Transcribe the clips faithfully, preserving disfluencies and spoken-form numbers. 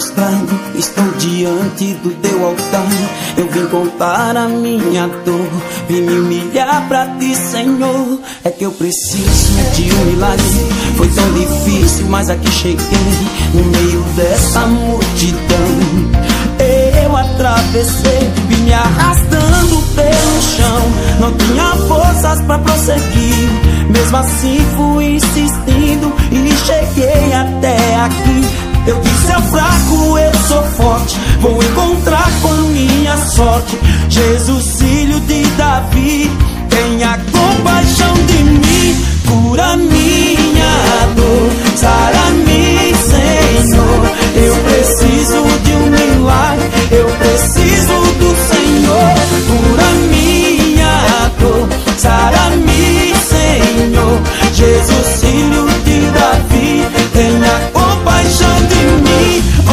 prostrado, estou diante do teu altar. Eu vim contar a minha dor, vim me humilhar pra ti, Senhor. É que eu preciso de um milagre. Foi tão difícil, mas aqui cheguei, no meio dessa multidão. Eu atravessei, vim me arrastando pelo chão. Não tinha forças pra prosseguir, mesmo assim fui insistindo e cheguei até aqui. Eu disse ao fraco, eu sou forte, vou encontrar com a minha sorte. Jesus, filho de Davi, tenha compaixão de mim. Cura minha dor, sara-me, Senhor. Eu preciso de um milagre, eu preciso do Senhor. Cura minha dor, sara-me, Senhor. Jesus, filho de Davi, tenha compaixão de mim. Oh,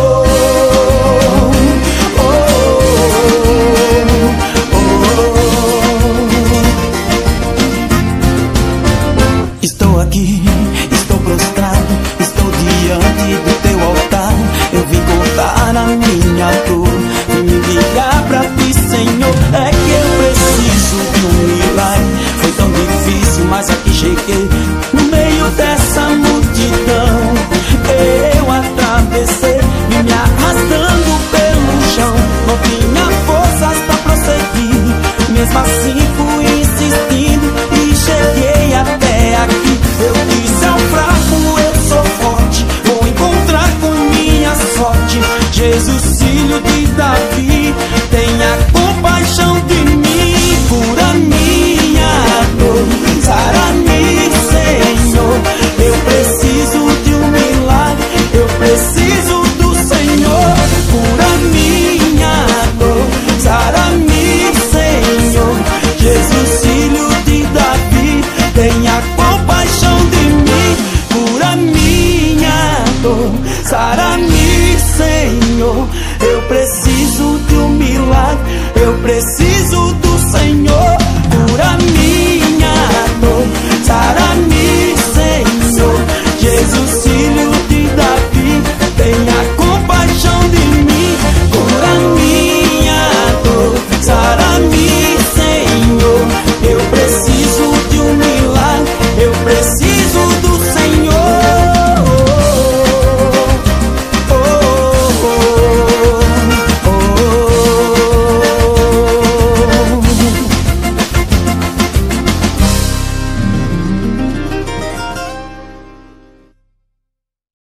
oh, oh, oh. Estou aqui, estou prostrado, estou diante do teu altar. Eu vim contar a minha dor, vim me ligar pra ti, Senhor. É que eu preciso de um milagre. Foi tão difícil, mas aqui cheguei,